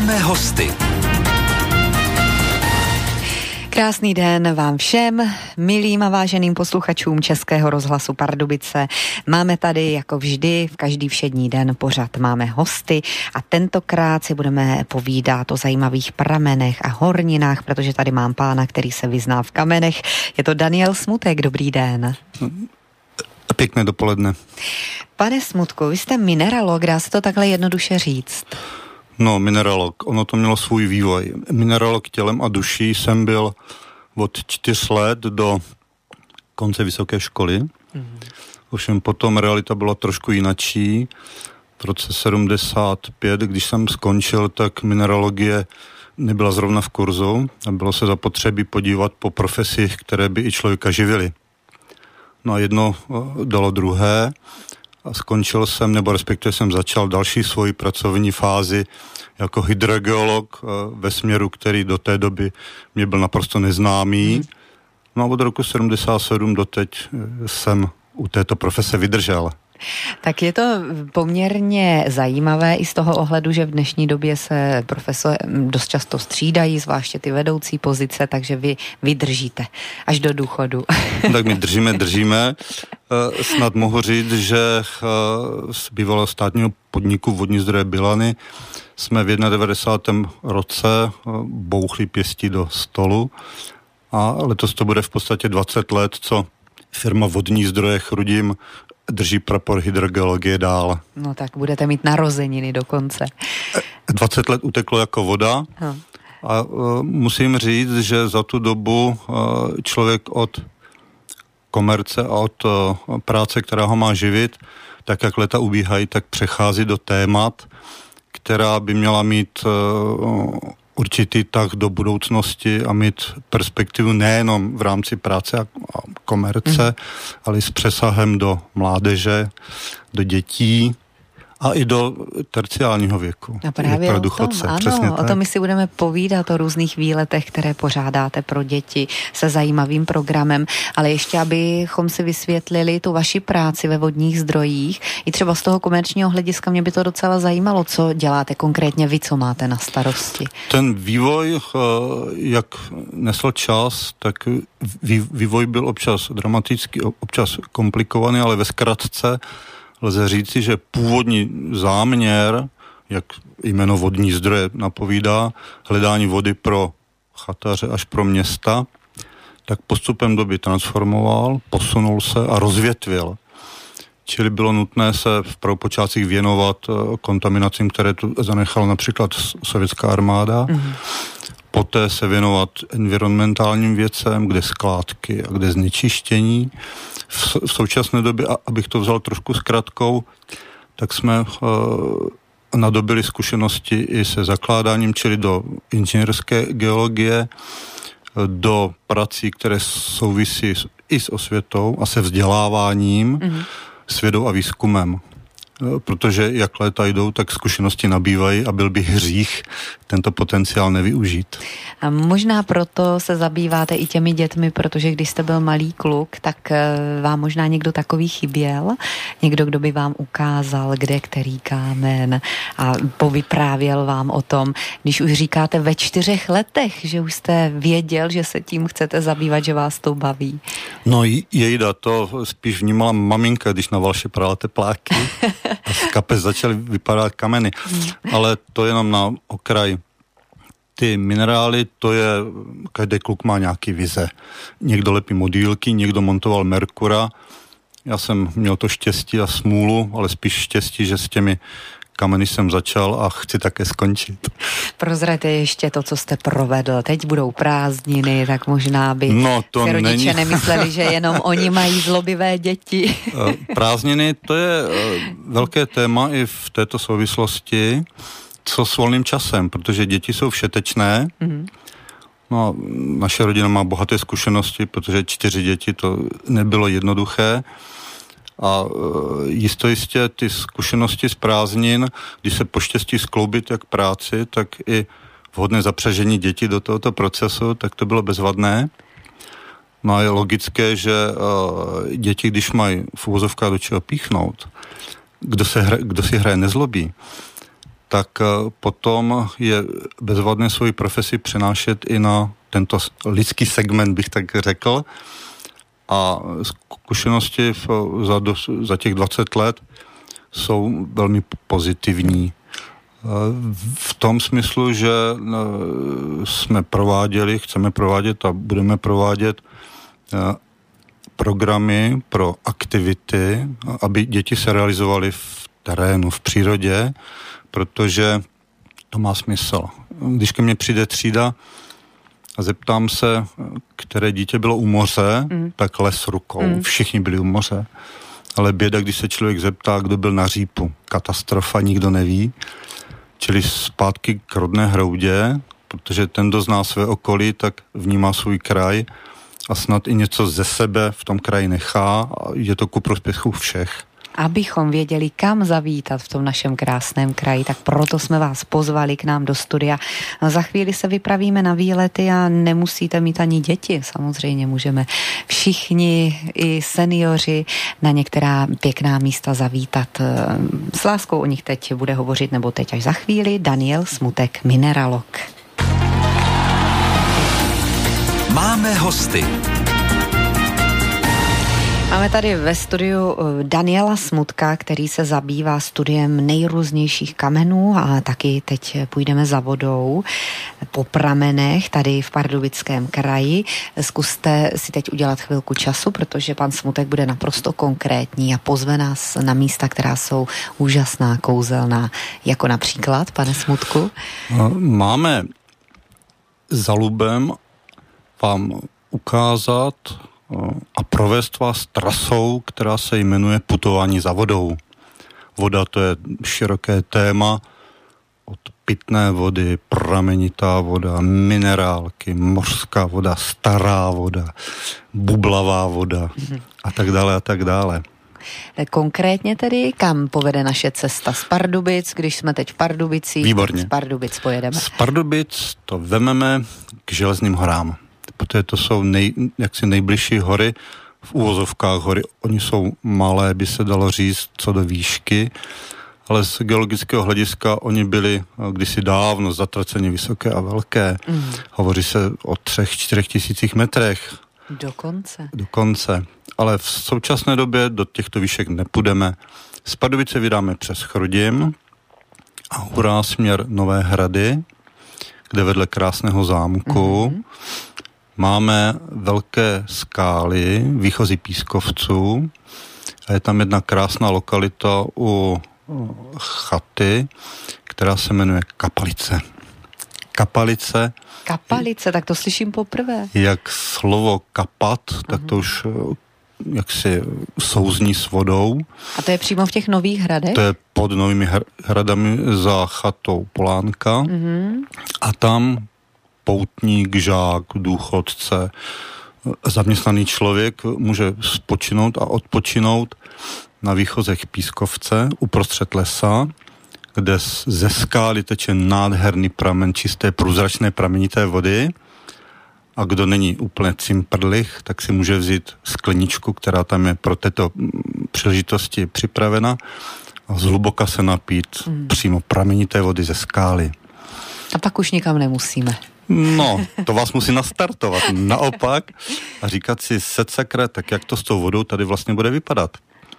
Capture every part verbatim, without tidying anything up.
Máme hosty. Krásný den vám všem, milým a váženým posluchačům Českého rozhlasu Pardubice. Máme tady jako vždy v každý všední den pořad Máme hosty a tentokrát si budeme povídat o zajímavých pramenech a horninách, protože tady mám pána, který se vyzná v kamenech. Je to Daniel Smutek, dobrý den. Pěkné dopoledne. Pane Smutku, vy jste mineralog, dá se to takhle jednoduše říct? No, mineralog, ono to mělo svůj vývoj. Mineralog tělem a duší jsem byl od čtyř let do konce vysoké školy. Mm. Ovšem potom realita byla trošku jinačí. V roce sedmdesát pět, když jsem skončil, tak mineralogie nebyla zrovna v kurzu a bylo se zapotřebí podívat po profesích, které by i člověka živily. No a jedno dalo druhé a skončil jsem, nebo respektive jsem začal další svoji pracovní fázi jako hydrogeolog ve směru, který do té doby mě byl naprosto neznámý. No a od roku sedmdesát sedm doteď jsem u této profese vydržel. Tak je to poměrně zajímavé i z toho ohledu, že v dnešní době se profesory dost často střídají, zvláště ty vedoucí pozice, takže vy vydržíte až do důchodu. Tak my držíme, držíme. Snad mohu říct, že z bývalého státního podniku Vodní zdroje Bylany jsme v devadesátém prvním roce bouchli pěstí do stolu a letos to bude v podstatě dvacet let, co firma Vodní zdroje Chrudim drží prapor hydrogeologie dál. No tak budete mít narozeniny dokonce. dvacet let uteklo jako voda hm. a uh, musím říct, že za tu dobu uh, člověk od komerce a od uh, práce, která ho má živit, tak jak leta ubíhají, tak přechází do témat, která by měla mít uh, určitý tah do budoucnosti a mít perspektivu nejenom v rámci práce a komerce, mm. ale i s přesahem do mládeže, do dětí a i do terciálního věku. A právě pro důchodce, o tom, ano, o tom my si budeme povídat o různých výletech, které pořádáte pro děti se zajímavým programem, ale ještě abychom si vysvětlili tu vaši práci ve vodních zdrojích, i třeba z toho komerčního hlediska mě by to docela zajímalo, co děláte konkrétně vy, co máte na starosti. Ten vývoj, jak nesl čas, tak vývoj byl občas dramatický, občas komplikovaný, ale ve zkratce lze říci, že původní záměr, jak jméno Vodní zdroje napovídá, hledání vody pro chataře až pro města, tak postupem doby transformoval, posunul se a rozvětvil. Čili bylo nutné se v prvopočátcích věnovat kontaminacím, které tu zanechala například sovětská armáda, mm-hmm. poté se věnovat environmentálním věcem, kde skládky a kde znečištění. V, v současné době, a, abych to vzal trošku zkratkou, tak jsme uh, nadobili zkušenosti i se zakládáním, čili do inženýrské geologie, do prací, které souvisí s, i s osvětou a se vzděláváním, mm-hmm. s vědou a výzkumem. Protože jak léta jdou, tak zkušenosti nabývají a byl by hřích tento potenciál nevyužít. A možná proto se zabýváte i těmi dětmi, protože když jste byl malý kluk, tak vám možná někdo takový chyběl, někdo, kdo by vám ukázal, kde který kámen a povyprávěl vám o tom. Když už říkáte ve čtyřech letech, že už jste věděl, že se tím chcete zabývat, že vás to baví. No jejda, to spíš vnímala maminka, když na valše prala tepláky. A z kapes začaly vypadat kameny. Ale to jenom na okraj. Ty minerály, to je, každý kluk má nějaký vize. Někdo lepí modýlky, někdo montoval Merkura. Já jsem měl to štěstí a smůlu, ale spíš štěstí, že s těmi kameny jsem začal a chci také skončit. Prozraďte ještě to, co jste provedl. Teď budou prázdniny, tak možná by no, to si rodiče není... nemysleli, že jenom oni mají zlobivé děti. Prázdniny, to je velké téma i v této souvislosti, co s volným časem, protože děti jsou všetečné. Mm-hmm. No, naše rodina má bohaté zkušenosti, protože čtyři děti to nebylo jednoduché. A jisto jistě ty zkušenosti z prázdnin, když se poštěstí skloubit jak práci, tak i vhodné zapřažení dětí do tohoto procesu, tak to bylo bezvadné. No a je logické, že uh, děti, když mají v uvozovkách do čeho píchnout, kdo, se hra, kdo si hraje nezlobí, tak potom je bezvadné svoji profesi přenášet i na tento lidský segment, bych tak řekl. A zkušenosti za, dos, za těch dvacet let jsou velmi pozitivní. V tom smyslu, že jsme prováděli, chceme provádět a budeme provádět programy pro aktivity, aby děti se realizovaly v terénu, v přírodě, protože to má smysl. Když ke mně přijde třída a zeptám se, které dítě bylo u moře, mm. tak les rukou. Mm. Všichni byli u moře. Ale běda, když se člověk zeptá, kdo byl na Řípu. Katastrofa, nikdo neví. Čili zpátky k rodné hroudě, protože ten, kdo zná své okolí, tak vnímá svůj kraj a snad i něco ze sebe v tom kraji nechá a je to ku prospěchu všech. Abychom věděli, kam zavítat v tom našem krásném kraji, tak proto jsme vás pozvali k nám do studia. No, za chvíli se vypravíme na výlety a nemusíte mít ani děti. Samozřejmě můžeme všichni, i seniori, na některá pěkná místa zavítat. S láskou o nich teď bude hovořit, nebo teď až za chvíli, Daniel Smutek, mineralog. Máme hosty. Máme tady ve studiu Daniela Smutka, který se zabývá studiem nejrůznějších kamenů a taky teď půjdeme za vodou po pramenech tady v Pardubickém kraji. Zkuste si teď udělat chvilku času, protože pan Smutek bude naprosto konkrétní a pozve nás na místa, která jsou úžasná, kouzelná, jako například, pane Smutku. Máme za lubem vám ukázat a provést vás trasou, která se jmenuje putování za vodou. Voda, to je široké téma, od pitné vody, pramenitá voda, minerálky, mořská voda, stará voda, bublavá voda a tak dále a tak dále. Konkrétně tedy, kam povede naše cesta z Pardubic, když jsme teď v Pardubicích? Výborně. Z Pardubic pojedeme. Z Pardubic to vememe k Železným horám, protože to jsou nej, jaksi nejbližší hory, v úvozovkách hory. Oni jsou malé, by se dalo říct, co do výšky, ale z geologického hlediska oni byli kdysi dávno zatraceně vysoké a velké. Mm. Hovoří se o třech, čtyřech tisících metrech. Dokonce. Dokonce. Ale v současné době do těchto výšek nepůjdeme. Z Pardubice vydáme přes Chrudim a hurá směr Nové Hrady, kde vedle krásného zámku mm. máme velké skály, výchozy pískovců a je tam jedna krásná lokalita u chaty, která se jmenuje Kapalice. Kapalice. Kapalice, tak to slyším poprvé. Jak slovo kapat, tak to už jaksi souzní s vodou. A to je přímo v těch Nových Hradech? To je pod Novými hradami za chatou Polánka. Mm-hmm. A tam poutník, žák, důchodce, zaměstnaný člověk může spočinout a odpočinout na výchozech Pískovce uprostřed lesa, kde ze skály teče nádherný pramen čisté průzračné pramenité vody a kdo není úplně cimprlich, tak si může vzít skleničku, která tam je pro této příležitosti připravena a zhluboka se napít hmm. přímo pramenité vody ze skály. A pak už nikam nemusíme. No, to vás musí nastartovat. Naopak a říkat si, sedsakre, tak jak to s tou vodou tady vlastně bude vypadat.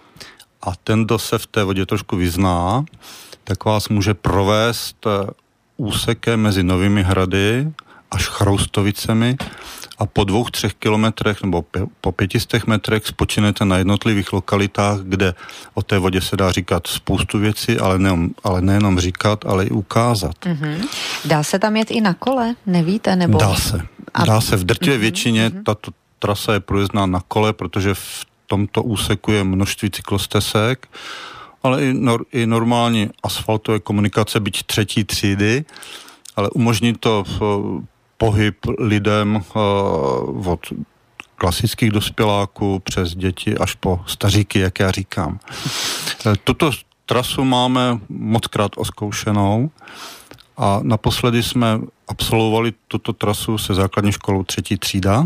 A ten, kdo se v té vodě trošku vyzná, tak vás může provést úsekem mezi Novými Hrady až Chroustovicemi a po dvou, třech kilometrech nebo po pětistech metrech spočinete na jednotlivých lokalitách, kde o té vodě se dá říkat spoustu věcí, ale, ne, ale nejenom říkat, ale i ukázat. Mm-hmm. Dá se tam jet i na kole, nevíte? Nebo... Dá se. Dá se. V drtivé mm-hmm. většině tato trasa je průjezdná na kole, protože v tomto úseku je množství cyklostezek, ale i, nor, i normální asfaltové komunikace, byť třetí třídy, ale umožní to uh, pohyb lidem uh, od klasických dospěláků přes děti až po staříky, jak já říkám. Tuto trasu máme mockrát oskoušenou a naposledy jsme absolvovali tuto trasu se základní školou třetí třída,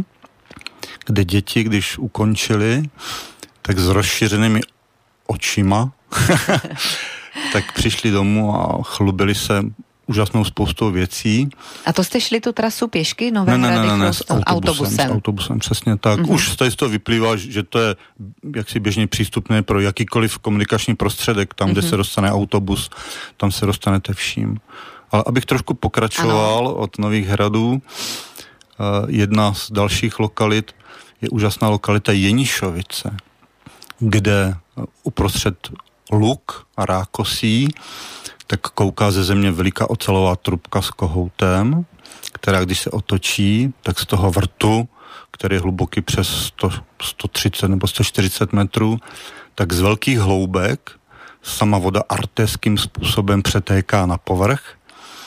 kde děti, když ukončili, tak s rozšířenými očima tak přišli domů a chlubili se úžasnou spoustou věcí. A to jste šli tu trasu pěšky? Nové ne, ne, Hrady, ne, ne, s autobusem, autobusem. S autobusem, přesně tak. Mm-hmm. Už z toho vyplývá, že to je jaksi běžně přístupné pro jakýkoliv komunikační prostředek, tam, mm-hmm. kde se dostane autobus, tam se dostanete vším. Ale abych trošku pokračoval ano. od Nových Hradů, jedna z dalších lokalit je úžasná lokalita Jenišovice, kde uprostřed luk a rákosí tak kouká ze země veliká ocelová trubka s kohoutem, která když se otočí, tak z toho vrtu, který je hluboký přes sto, sto třicet nebo sto čtyřicet metrů, tak z velkých hloubek sama voda artéským způsobem přetéká na povrch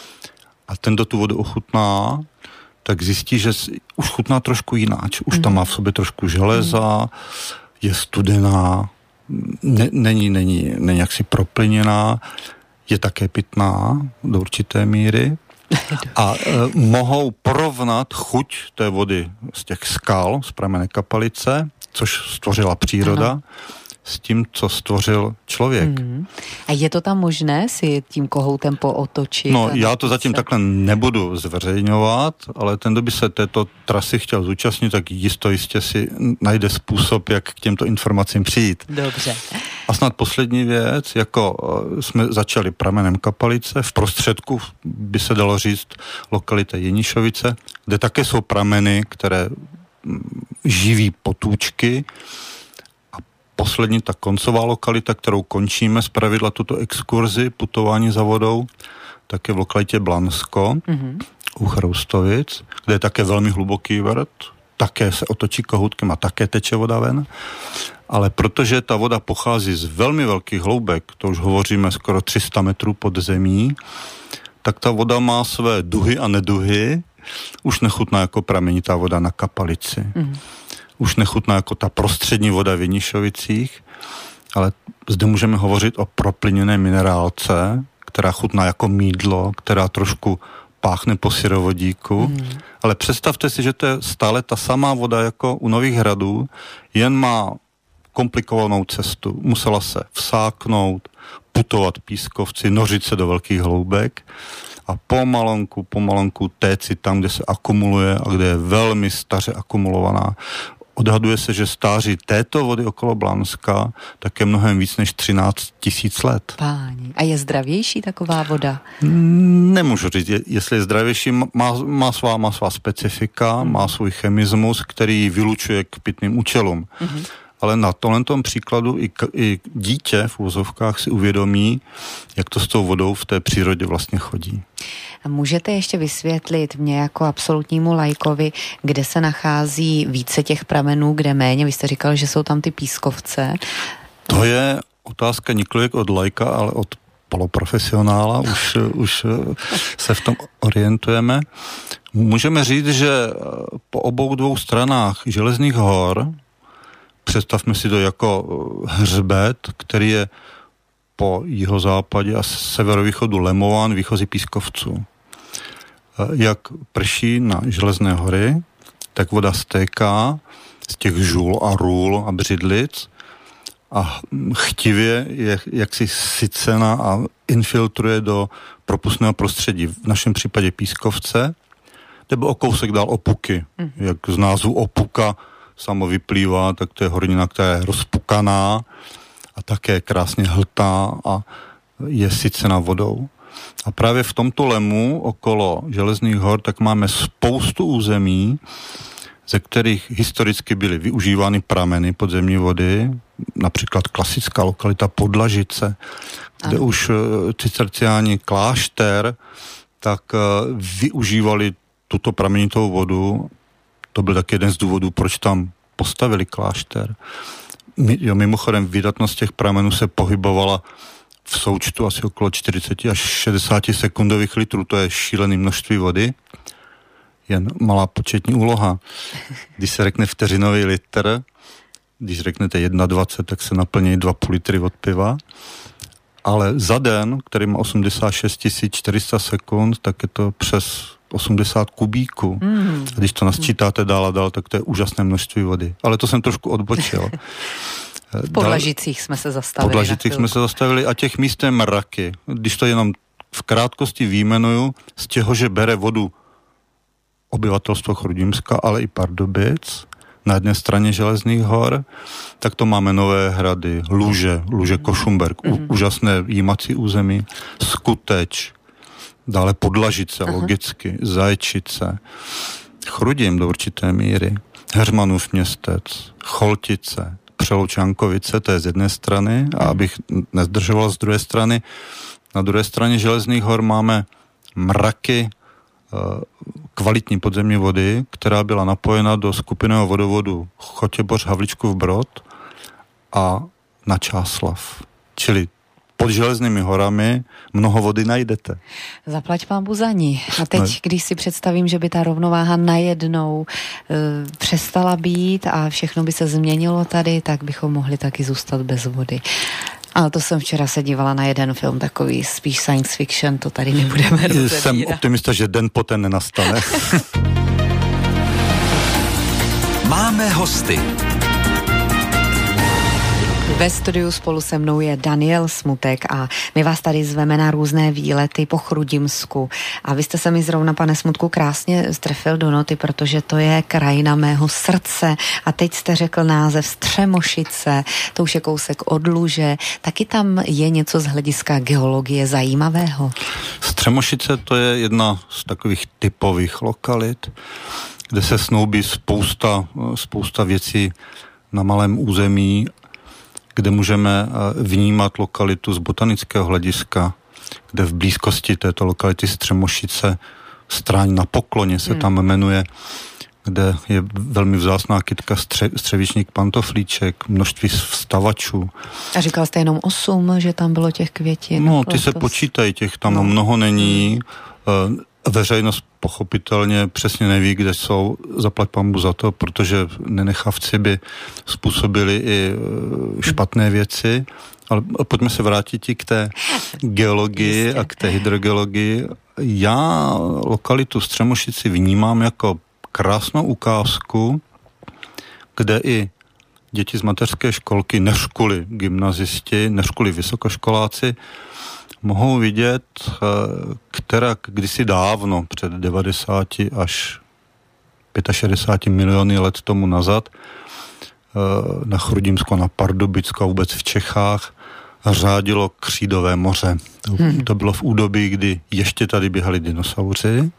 a ten, kdo tu vodu ochutná, tak zjistí, že už chutná trošku jináč. Už tam má v sobě trošku železa, je studená, ne, není, není, není jaksi proplyněná, je také pitná do určité míry a e, mohou porovnat chuť té vody z těch skal, z pramenné Kapalice, což stvořila příroda, ano. s tím, co stvořil člověk. Mm. A je to tam možné si tím kohoutem pootočit? No, já to zatím se... takhle nebudu zveřejňovat, ale ten, kdo by se této trasy chtěl zúčastnit, tak jisto jistě si najde způsob, jak k těmto informacím přijít. Dobře. A snad poslední věc, jako jsme začali pramenem Kapalice, v prostředku by se dalo říct lokalita Jenišovice, kde také jsou prameny, které živí potůčky. A poslední, ta koncová lokalita, kterou končíme zpravidla tuto exkurzi, putování za vodou, tak je v lokalitě Blansko, mm-hmm. u Chroustovic, kde je také velmi hluboký vrt, také se otočí kohoutkem a také teče voda ven. Ale protože ta voda pochází z velmi velkých hloubek, to už hovoříme skoro tři sta metrů pod zemí, tak ta voda má své duhy a neduhy, už nechutná jako pramenitá voda na Kapalici. Mm. Už nechutná jako ta prostřední voda v Jenišovicích, ale zde můžeme hovořit o proplyněné minerálce, která chutná jako mýdlo, která trošku páchne po syrovodíku, mm. ale představte si, že to je stále ta samá voda jako u Nových Hradů, jen má komplikovanou cestu. Musela se vsáknout, putovat pískovci, nořit se do velkých hloubek a pomalonku, pomalonku téci tam, kde se akumuluje a kde je velmi staře akumulovaná. Odhaduje se, že stáří této vody okolo Blanska tak je mnohem víc než třináct tisíc let. Páni. A je zdravější taková voda? Nemůžu říct, jestli je zdravější, má, má, svá, má svá specifika, mm. má svůj chemismus, který ji vylučuje k pitným účelům. Mm-hmm. Ale na tomhle příkladu i, i dítě v úvozovkách si uvědomí, jak to s tou vodou v té přírodě vlastně chodí. Můžete ještě vysvětlit mě jako absolutnímu laikovi, kde se nachází více těch pramenů, kde méně? Vy jste říkal, že jsou tam ty pískovce. To je otázka nikoliv od laika, ale od poloprofesionála. Už, už se v tom orientujeme. Můžeme říct, že po obou dvou stranách Železných hor, představme si to jako hřbet, který je po jihozápadě a severovýchodu lemován výchozí pískovců. Jak prší na Železné hory, tak voda stéká z těch žul a růl a břidlic a chtivě je jaksi sycena a infiltruje do propustného prostředí. V našem případě pískovce, nebo o kousek dál Opuky. Mm. Jak z názvu Opuka samo vyplývá, tak to je hornina, která je rozpukaná a také krásně hltá a je sycena vodou. A právě v tomto lemu okolo Železných hor tak máme spoustu území, ze kterých historicky byly využívány prameny podzemní vody, například klasická lokalita Podlažice, kde ano. už cisterciáni klášter tak využívali tuto pramenitou vodu. To byl taky jeden z důvodů, proč tam postavili klášter. Jo, mimochodem vydatnost těch pramenů se pohybovala v součtu asi okolo čtyřicet až šedesát sekundových litrů, to je šílené množství vody, jen malá početní úloha. Když se řekne vteřinový litr, když řeknete dvacet jedna, tak se naplní dva a půl litry od piva, ale za den, který má osmdesát šest tisíc čtyři sta sekund, tak je to přes osmdesát kubíků. Mm. A když to nasčítáte dál a dál, tak to je úžasné množství vody. Ale to jsem trošku odbočil. V Podlažicích jsme se zastavili. V Podlažicích jsme se zastavili a těch míst je mraky. Když to jenom v krátkosti výjmenuju, z těho, že bere vodu obyvatelstvo Chrudimska, ale i Pardubic, na jedné straně Železných hor, tak to máme Nové Hrady, Luže, Luže Košumberk, mm. úžasné jímací území, Skuteč, dále Podlažice, Aha. logicky, Zajčice, Chrudim do určité míry, Heřmanův Městec, Choltice, Přeloučankovice, to je z jedné strany, a abych nezdržoval z druhé strany, na druhé straně Železných hor máme mraky kvalitní podzemní vody, která byla napojena do skupinného vodovodu Chotěboř, Havlíčkův Brod a na Čáslav. Čili pod Železnými horami mnoho vody najdete. Zaplať pánbu za ní. A teď, ne. když si představím, že by ta rovnováha najednou e, přestala být a všechno by se změnilo tady, tak bychom mohli taky zůstat bez vody. Ale to jsem včera se dívala na jeden film, takový spíš science fiction, to tady nebudeme rozebírat. Jsem optimista, že den poté nenastane. Máme hosty. Ve studiu spolu se mnou je Daniel Smutek a my vás tady zveme na různé výlety po Chrudimsku. A vy jste se mi zrovna, pane Smutku, krásně strefil do noty, protože to je krajina mého srdce. A teď jste řekl název Střemošice, to už je kousek od Luže. Taky tam je něco z hlediska geologie zajímavého? Střemošice to je jedna z takových typových lokalit, kde se snoubí spousta, spousta věcí na malém území, kde můžeme vnímat lokalitu z botanického hlediska, kde v blízkosti této lokality Střemošice, Stráň na Pokloně se hmm. tam jmenuje, kde je velmi vzácná kytka stře, střevičník pantoflíček, množství vstavačů. A říkal jste jenom osm, že tam bylo těch květin? No, ty se počítají, těch tam no. mnoho není. Veřejnost pochopitelně přesně neví, kde jsou, zaplať pánbu za to, protože nenechavci by způsobili i špatné věci, ale pojďme se vrátit i k té geologii a k té hydrogeologii. Já lokalitu Střemošici vnímám jako krásnou ukázku, kde i děti z mateřské školky, neřkuli gymnazisti, neřkuli vysokoškoláci, mohou vidět, která kdysi dávno, před devadesáti až šedesáti pěti miliony let tomu nazad, na Chrudimsko, na Pardubicko a vůbec v Čechách řádilo křídové moře. Hmm. To bylo v údobí, kdy ještě tady běhali dinosauři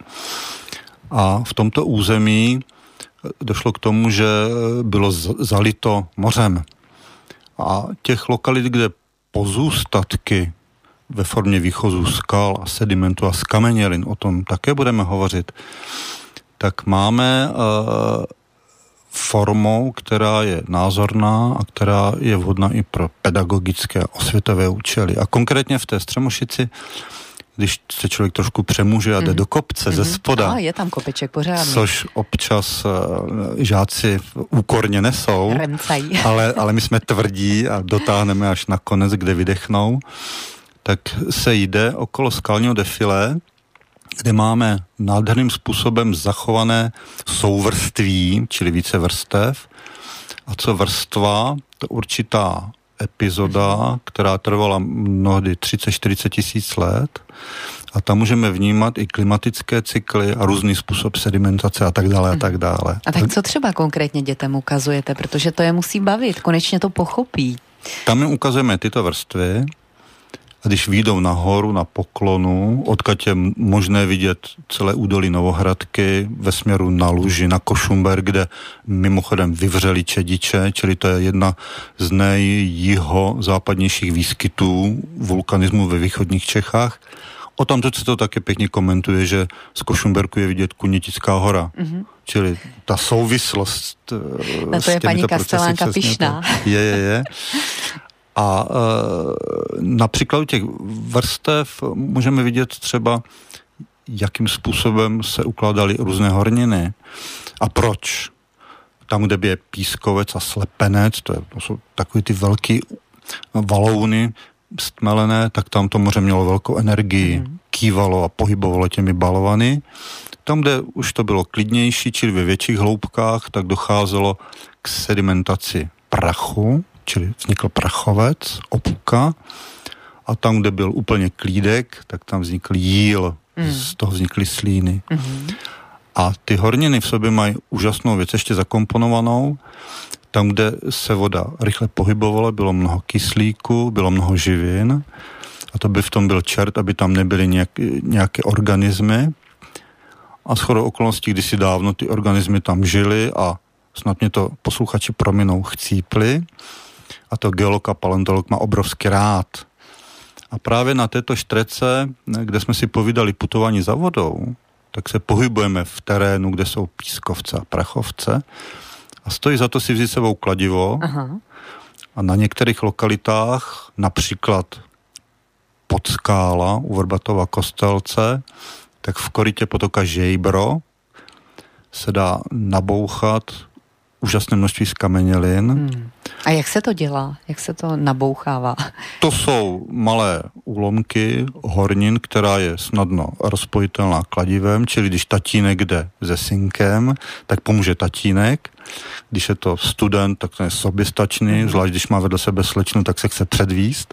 a v tomto území došlo k tomu, že bylo zalito mořem. A těch lokalit, kde pozůstatky ve formě výchozu skal a sedimentu a skamenělin, o tom také budeme hovořit, tak máme uh, formou, která je názorná a která je vhodná i pro pedagogické osvětové účely. A konkrétně v té Střemošici, když se člověk trošku přemůže a jde mm. do kopce mm-hmm. ze spoda, a je tam kopeček pořádný, což občas uh, žáci úkorně nesou, ale, ale my jsme tvrdí a dotáhneme až na konec, kde vydechnou, tak se jde okolo skalního defilé, kde máme nádherným způsobem zachované souvrství, čili více vrstev. A co vrstva, to určitá epizoda, která trvala mnohdy třicet čtyřicet tisíc let. A tam můžeme vnímat i klimatické cykly a různý způsob sedimentace a tak dále a tak dále. A tak co třeba konkrétně dětem ukazujete? Protože to je musí bavit, konečně to pochopí. Tam jim ukazujeme tyto vrstvy. A když vyjdou nahoru, na Poklonu, odkud je možné vidět celé údolí Novohradky ve směru na Luži, na Košumberk, kde mimochodem vyvřeli čediče, čili to je jedna z nejjiho západnějších výskytů vulkanismu ve východních Čechách. O tamto se to také pěkně komentuje, že z Košumberku je vidět Kunětická hora. Mm-hmm. Čili ta souvislost no to je paní Kastelánka pyšná. Je, je, je. A e, například u těch vrstev můžeme vidět třeba, jakým způsobem se ukládaly různé horniny a proč. Tam, kde je pískovec a slepenec, to, je, to jsou takový ty velký valouny stmelené, tak tam to moře mělo velkou energii, mm. kývalo a pohybovalo těmi balovany. Tam, kde už to bylo klidnější, čili ve větších hloubkách, tak docházelo k sedimentaci prachu, čili vznikl prachovec, opuka, a tam, kde byl úplně klídek, tak tam vznikl jíl, mm. z toho vznikly slíny. Mm-hmm. A ty horniny v sobě mají úžasnou věc ještě zakomponovanou. Tam, kde se voda rychle pohybovala, bylo mnoho kyslíku, bylo mnoho živin, a to by v tom byl čert, aby tam nebyly nějak, nějaké organismy. A shodou okolností, kdysi dávno ty organismy tam žily a snad mě to posluchači prominou, chcípli. A to geolog a paleontolog má obrovský rád. A právě na této štrece, kde jsme si povídali putování za vodou, tak se pohybujeme v terénu, kde jsou pískovce a prachovce. A stojí za to si vzít sebou kladivo. Aha. A na některých lokalitách, například Podskála u Vrbatova Kostelce, tak v korytě potoka Žejbro se dá nabouchat úžasné množství skamenělin. Hmm. A jak se to dělá? Jak se to nabouchává? To jsou malé úlomky hornin, která je snadno rozpojitelná kladivem, čili když tatínek jde se synkem, tak pomůže tatínek. Když je to student, tak to je soběstačný, hmm. zvlášť když má vedle sebe slečnu, tak se chce předvíst.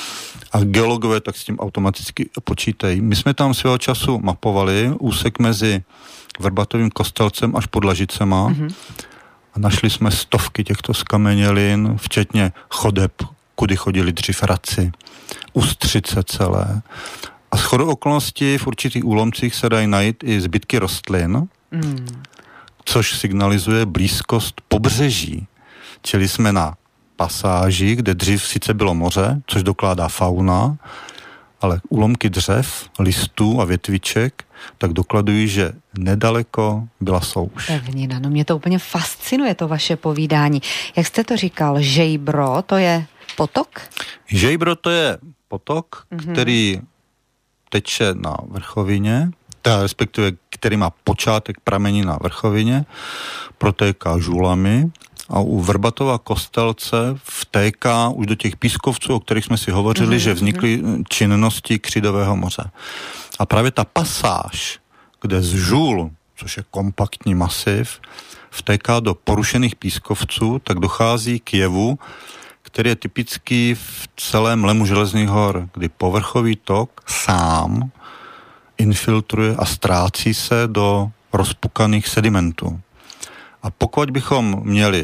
A geologové tak s tím automaticky počítají. My jsme tam svého času mapovali úsek mezi Vrbatovým Kostelcem až Podlažicema mm-hmm. a našli jsme stovky těchto skamenělin, včetně chodeb, kudy chodili dřív raci, ústřice celé. A shodou okolností v určitých úlomcích se dají najít i zbytky rostlin, mm. což signalizuje blízkost pobřeží. Čili jsme na pasáži, kde dřív sice bylo moře, což dokládá fauna, ale úlomky dřev, listů a větviček tak dokladují, že nedaleko byla souš. Pevnina, no mě to úplně fascinuje, to vaše povídání. Jak jste to říkal, Žejbro, to je potok? Žejbro to je potok, mm-hmm. který teče na vrchovině, teda respektive který má počátek pramení na vrchovině, protéká žulami a u Vrbatova Kostelce vtéká už do těch pískovců, o kterých jsme si hovořili, mm-hmm. že vznikly činnosti Křidového moře. A právě ta pasáž, kde z žul, což je kompaktní masiv, vtéká do porušených pískovců, tak dochází k jevu, který je typický v celém lemu Železných hor, kdy povrchový tok sám infiltruje a ztrácí se do rozpukaných sedimentů. A pokud bychom měli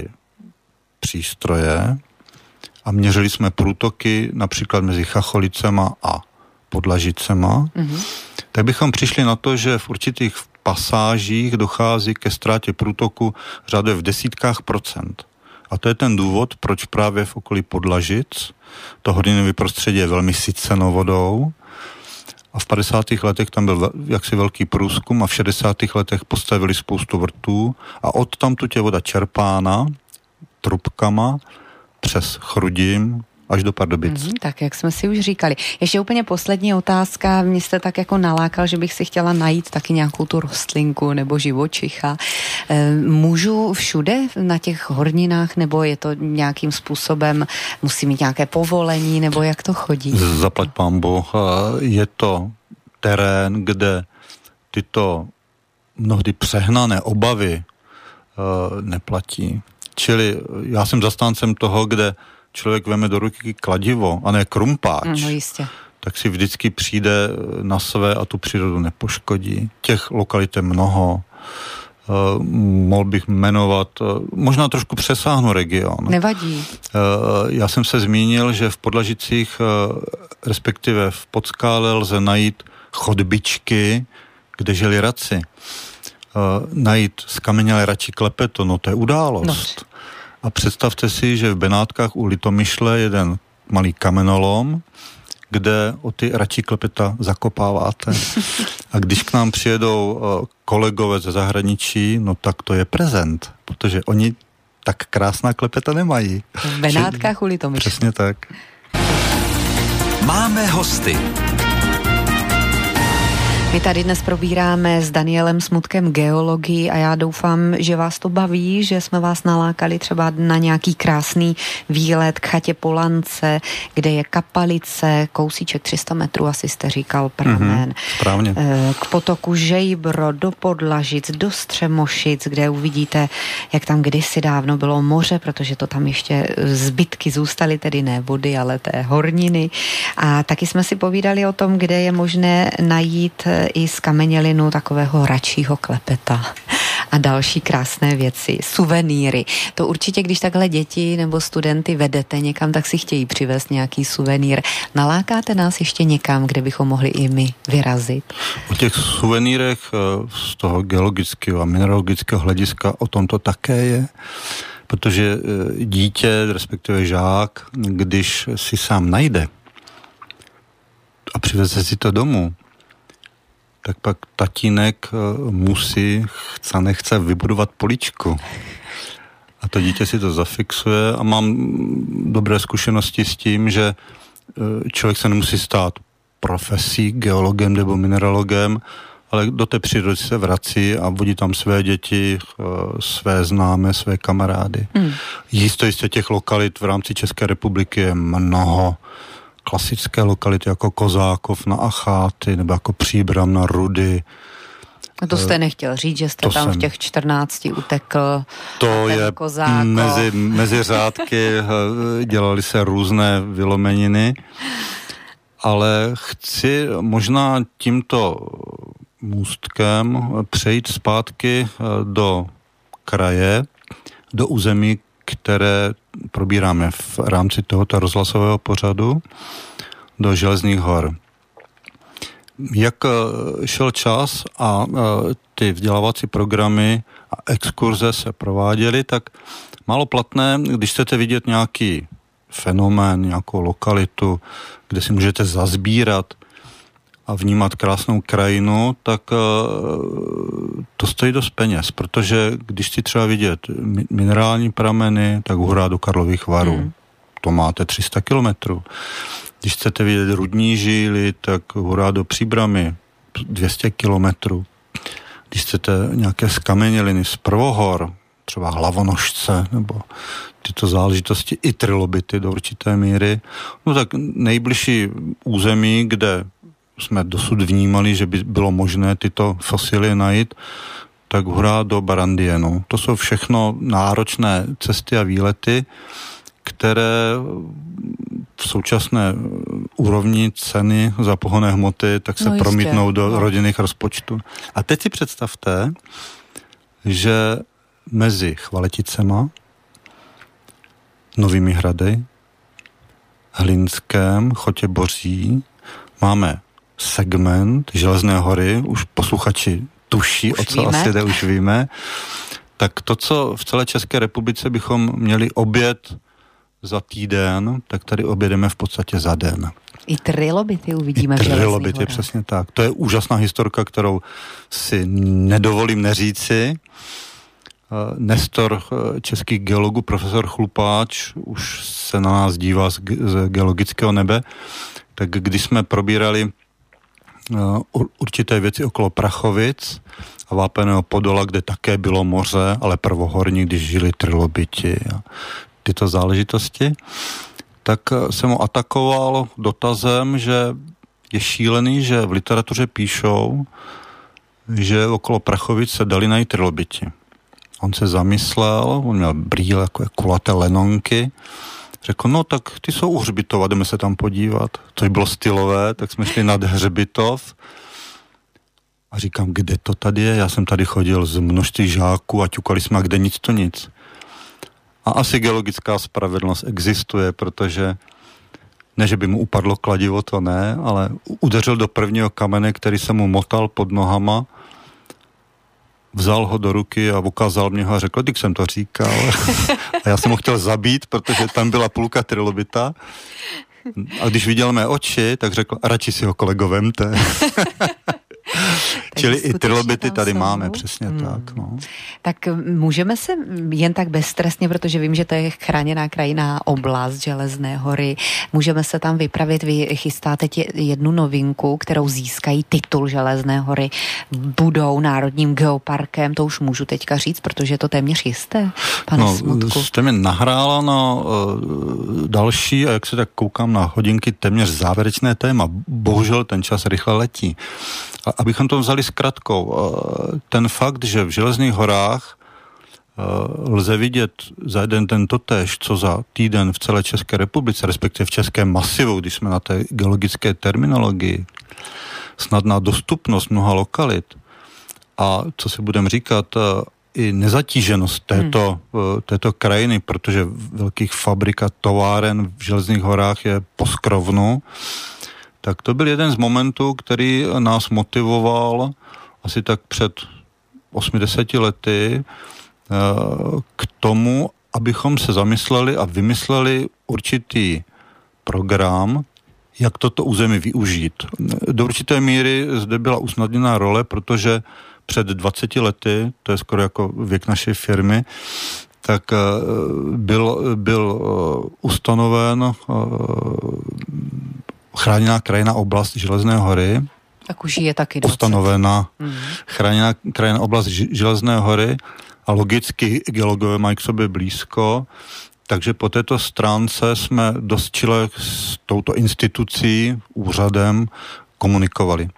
přístroje a měřili jsme průtoky například mezi Chacholicema a Podlažicema, mm-hmm. tak bychom přišli na to, že v určitých pasážích dochází ke ztrátě průtoku řádově v desítkách procent. A to je ten důvod, proč právě v okolí Podlažic to horninové prostředí je velmi syceno vodou. A v padesátých letech tam byl jaksi velký průzkum a v šedesátých letech postavili spoustu vrtů a odtamtud je voda čerpána trubkama přes Chrudim až do Pardubic. Mm, tak, jak jsme si už říkali. Ještě úplně poslední otázka. Mě jste tak jako nalákal, že bych si chtěla najít taky nějakou tu rostlinku nebo živočicha. E, můžu všude na těch horninách, nebo je to nějakým způsobem, musí mít nějaké povolení, nebo jak to chodí? Zaplať pánbu. Je to terén, kde tyto mnohdy přehnané obavy neplatí. Čili já jsem zastáncem toho, kde člověk veme do ruky kladivo a ne krumpáč, no, jistě. tak si vždycky přijde na své a tu přírodu nepoškodí. Těch lokalit je mnoho. Uh, mohl bych jmenovat, uh, možná trošku přesáhnu region. Nevadí. Uh, já jsem se zmínil, že v Podlažicích, uh, respektive v Podskále lze najít chodbičky, kde žili raci. Uh, najít skamenělé račí klepeto, no to je událost. No. A představte si, že v Benátkách u Litomyšle jeden malý kamenolom, kde o ty račí klepeta zakopáváte. A když k nám přijedou kolegové ze zahraničí, no tak to je prezent, protože oni tak krásná klepeta nemají. V Benátkách u Litomyšle. Přesně tak. Máme hosty. My tady dnes probíráme s Danielem Smutkem geologii a já doufám, že vás to baví, že jsme vás nalákali třeba na nějaký krásný výlet k chatě Polance, kde je kapalice, kousíček tři sta metrů, asi jste říkal, pramen. Mm-hmm, správně. K potoku Žejbro, do Podlažic, do Střemošic, kde uvidíte, jak tam kdysi dávno bylo moře, protože to tam ještě zbytky zůstaly, tedy ne vody, ale té horniny. A taky jsme si povídali o tom, kde je možné najít i z kamenělinu takového hračího klepeta a další krásné věci, suvenýry. To určitě, když takhle děti nebo studenty vedete někam, tak si chtějí přivést nějaký suvenýr. Nalákáte nás ještě někam, kde bychom mohli i my vyrazit? O těch suvenýrech z toho geologického a mineralogického hlediska o tom to také je, protože dítě, respektive žák, když si sám najde a přiveze si to domů, tak pak tatínek musí, chce nechce, vybudovat poličku. A to dítě si to zafixuje a mám dobré zkušenosti s tím, že člověk se nemusí stát profesí, geologem nebo mineralogem, ale do té přírody se vrací a vodí tam své děti, své známé, své kamarády. Hmm. Jistě, jistě těch lokalit v rámci České republiky je mnoho. Klasické lokality jako Kozákov na Acháty nebo jako Příbram na Rudy. A to jste nechtěl říct, že jste to tam jsem. v těch čtrnácti utekl. To je mezi, mezi řádky, dělali se různé vylomeniny, ale chci možná tímto můstkem přejít zpátky do kraje, do území, které probíráme v rámci tohoto rozhlasového pořadu, do Železných hor. Jak šel čas a ty vzdělávací programy a exkurze se prováděly, tak málo platné, když chcete vidět nějaký fenomén, nějakou lokalitu, kde si můžete zazbírat a vnímat krásnou krajinu, tak to stojí dost peněz, protože když si třeba vidět minerální prameny, tak hurá do Karlových Varů. Hmm. To máte tři sta kilometrů. Když chcete vidět rudní žíly, tak hurá do Příbramy, dvě stě kilometrů. Když chcete nějaké skameněliny z prvohor, třeba Hlavonožce, nebo tyto záležitosti, i trilobity do určité míry, no tak nejbližší území, kde jsme dosud vnímali, že by bylo možné tyto fosily najít, tak hurá do Barandienu. To jsou všechno náročné cesty a výlety, které v současné úrovni ceny za pohonné hmoty tak se no promítnou do no. rodinných rozpočtů. A teď si představte, že mezi Chvaleticema, Novými Hrady, Hlinském, Chotěboří máme segment Železné hory, už posluchači tuší, už o co víme. Asi jde, už víme. Tak to, co v celé České republice bychom měli obět za týden, tak tady objedeme v podstatě za den. I trilobity uvidíme I v trilobity, horách. Přesně tak. To je úžasná historka, kterou si nedovolím neříci. Nestor českých geologů, profesor Chlupáč, už se na nás dívá z, z geologického nebe, tak když jsme probírali určité věci okolo Prachovic a Vápeného Podola, kde také bylo moře, ale prvohorní, když žili trilobiti a tyto záležitosti, tak jsem ho atakoval dotazem, že je šílený, že v literatuře píšou, že okolo Prachovic se dali najít trilobiti. On se zamyslel, on měl brýle jako kulaté lenonky, řekl, no tak ty jsou u Hřbitova, jdeme se tam podívat. Což bylo stylové, tak jsme šli nad Hřbitov a říkám, kde to tady je? Já jsem tady chodil z množství žáků a ťukali jsme, a kde nic to nic. A asi geologická spravedlnost existuje, protože ne, že by mu upadlo kladivo, to ne, ale udeřil do prvního kamene, který se mu motal pod nohama, vzal ho do ruky a ukázal mě ho a řekl, když jsem to říkal. A já jsem ho chtěl zabít, protože tam byla půlka trilobita. A když viděl mé oči, tak řekl, radši si ho kolego vemte. Čili i trilobity tady jsou. Máme, přesně hmm. tak. No. Tak můžeme se jen tak bezstresně, protože vím, že to je chráněná krajinná oblast Železné hory, můžeme se tam vypravit, vy chystáte tě jednu novinku, kterou získají titul Železné hory, budou národním geoparkem, to už můžu teďka říct, protože je to téměř jisté, pane no, Smutku. Jste mi nahrála na uh, další, a jak se tak koukám na hodinky, téměř závěrečné téma. Bohužel ten čas rychle letí. A abychom to vzali zkratkou, uh, ten fakt, že v Železných horách uh, lze vidět za jeden ten totéž, co za týden v celé České republice, respektive v Českém masivu, když jsme na té geologické terminologii, snadná dostupnost mnoha lokalit a co si budeme říkat, uh, i nezatíženost této, hmm. této krajiny, protože velkých fabrik a továren v Železných horách je poskrovnu, tak to byl jeden z momentů, který nás motivoval asi tak před osmdeseti lety k tomu, abychom se zamysleli a vymysleli určitý program, jak toto území využít. Do určité míry zde byla usnadněná role, protože před dvaceti lety, to je skoro jako věk naší firmy, tak byl, byl ustanoven chráněná krajinná oblast Železné hory. Tak už je taky dvacet. Ustanovena mm. chráněná krajinná oblast Železné hory a logicky geologové mají k sobě blízko, takže po této stránce jsme dost čile s touto institucí, úřadem komunikovali.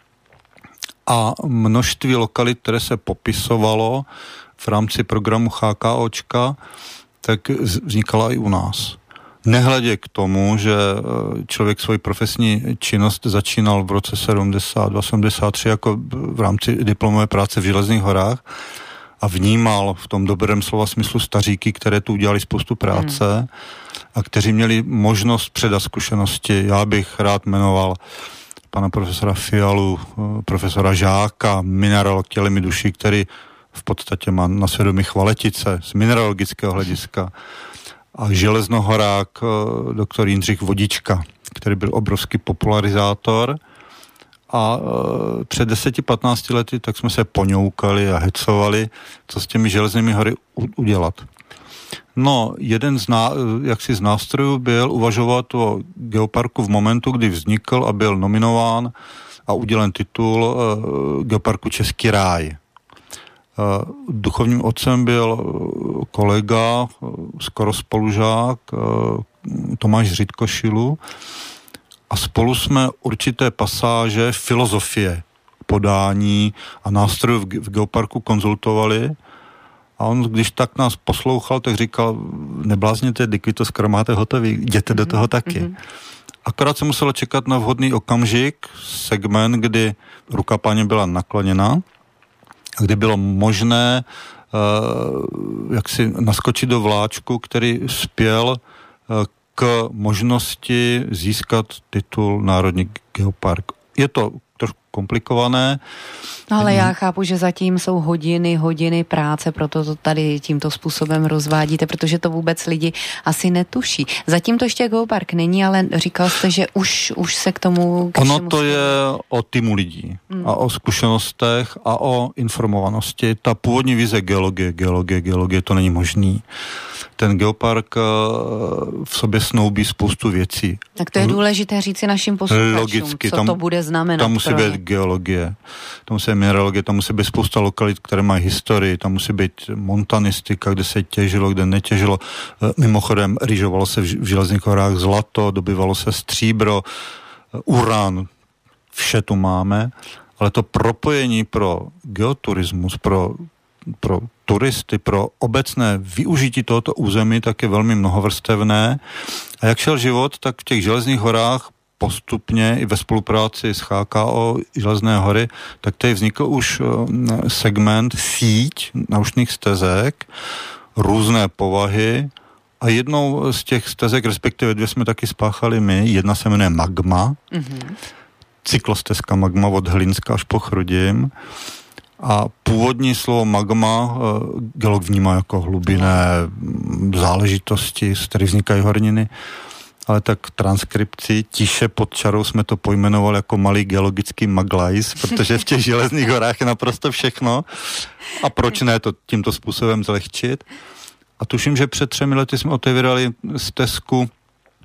A množství lokalit, které se popisovalo v rámci programu HKOčka, tak vznikala i u nás. Nehledě k tomu, že člověk svoji profesní činnost začínal v roce sedmdesát dva sedmdesát tři jako v rámci diplomové práce v Železných horách a vnímal v tom dobrém slova smyslu staříky, které tu udělali spoustu práce hmm. a kteří měli možnost předat zkušenosti. Já bych rád jmenoval pana profesora Fialu, profesora Žáka, mineralog tělemi duší, který v podstatě má na svědomí Chvaletice z mineralogického hlediska. A železnohorák, doktor Jindřich Vodička, který byl obrovský popularizátor. A před deseti patnácti lety tak jsme se poňoukali a hecovali, co s těmi železnými hory udělat. No, jeden z, ná, jaksi z nástrojů byl uvažovat o geoparku v momentu, kdy vznikl a byl nominován a udělen titul uh, geoparku Český ráj. Uh, duchovním otcem byl kolega, uh, skoro spolužák, uh, Tomáš Řitkošilu a spolu jsme určité pasáže filozofie, podání a nástrojů v, v geoparku konzultovali. A on, když tak nás poslouchal, tak říkal, neblázněte, vy to skoro máte hotový, jděte mm-hmm. do toho taky. Mm-hmm. Akorát se muselo čekat na vhodný okamžik, segment, kdy ruka páně byla nakloněna a kdy bylo možné uh, jak si naskočit do vláčku, který spěl uh, k možnosti získat titul Národní geopark. Je to trošku komplikované. No ale já chápu, že zatím jsou hodiny, hodiny práce, proto to tady tímto způsobem rozvádíte, protože to vůbec lidi asi netuší. Zatím to ještě geopark není, ale říkal jste, že už, už se k tomu... K ono to je o týmu lidí hmm. a o zkušenostech a o informovanosti. Ta původní vize geologie, geologie, geologie, to není možný. Ten geopark v sobě snoubí spoustu věcí. Tak to je důležité říci našim posluchačům, logicky, co tam, to bude znamenat. Tam musí být geologie, tam musí být mineralogie, tam musí být spousta lokalit, které mají historii, tam musí být montanistika, kde se těžilo, kde netěžilo. Mimochodem, rýžovalo se v Železných horách zlato, dobývalo se stříbro, uran, vše tu máme, ale to propojení pro geoturismus, pro, pro turisty, pro obecné využití tohoto území, tak je velmi mnohovrstevné. A jak šel život, tak v těch Železných horách postupně i ve spolupráci s H K O Železné hory, tak tady vznikl už segment, síť naučných stezek, různé povahy a jednou z těch stezek, respektive dvě jsme taky spáchali my, jedna se jmenuje Magma, mm-hmm. cyklostezka Magma od Hlinska až po Chrudim. A původní slovo magma geolog vnímá jako hlubinné záležitosti, z kterých vznikají horniny. ale tak transkripci tiše pod čarou jsme to pojmenovali jako malý geologický maglajs, protože v těch Železných horách je naprosto všechno. A proč ne to tímto způsobem zlehčit? A tuším, že před třemi lety jsme otevírali stezku uh,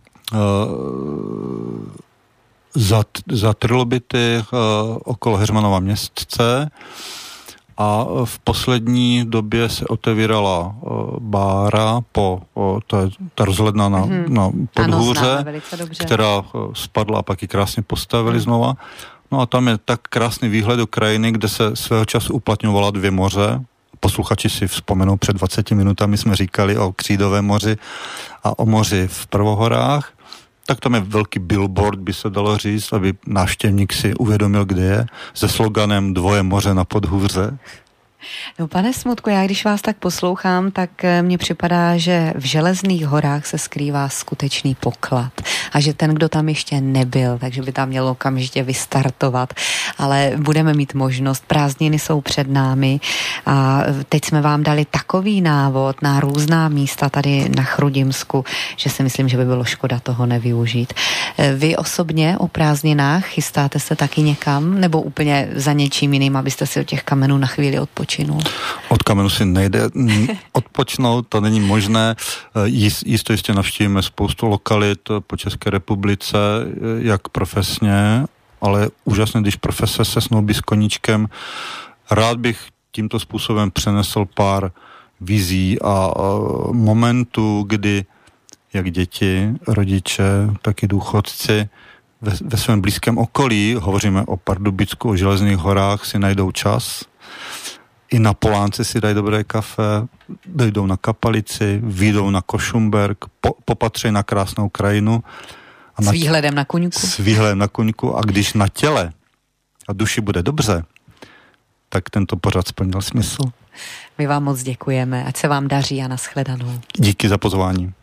za, za trilobity uh, okolo Heřmanova Městce a v poslední době se otevírala uh, bára po, uh, to je ta rozhledna na, mm-hmm. na Podhůře, která uh, spadla a pak ji krásně postavili mm. znova. No a tam je tak krásný výhled do krajiny, kde se svého času uplatňovala dvě moře. Posluchači si vzpomenou, před dvaceti minutami jsme říkali o Křídovém moři a o moři v Prvohorách. Tak tam je velký billboard, by se dalo říct, aby návštěvník si uvědomil, kde je, se sloganem Dvoje moře na Podhůře. No pane Smutku, já když vás tak poslouchám, tak mně připadá, že v Železných horách se skrývá skutečný poklad a že ten, kdo tam ještě nebyl, takže by tam měl okamžitě vystartovat, ale budeme mít možnost, prázdniny jsou před námi a teď jsme vám dali takový návod na různá místa tady na Chrudimsku, že si myslím, že by bylo škoda toho nevyužít. Vy osobně o prázdninách chystáte se taky někam nebo úplně za něčím jiným, abyste si od těch kamenů na chvíli odpočinul? Od kamenu si nejde odpočnout, to není možné. Jisto jistě navštívíme spoustu lokalit po České republice, jak profesně, ale úžasně, když profese se snoubí s koníčkem. Rád bych tímto způsobem přenesl pár vizí a momentů, kdy jak děti, rodiče, tak i důchodci ve, ve svém blízkém okolí, hovoříme o Pardubicku, o Železných horách, si najdou čas. I na Polánce si dají dobré kafe, dojdou na Kapalici, vyjdou na Košumberk, po, popatří na krásnou krajinu. A s výhledem na Kuňku. S výhledem na Kuňku a když na těle a duši bude dobře, tak tento pořad splnil smysl. My vám moc děkujeme, ať se vám daří a nashledanou. Díky za pozvání.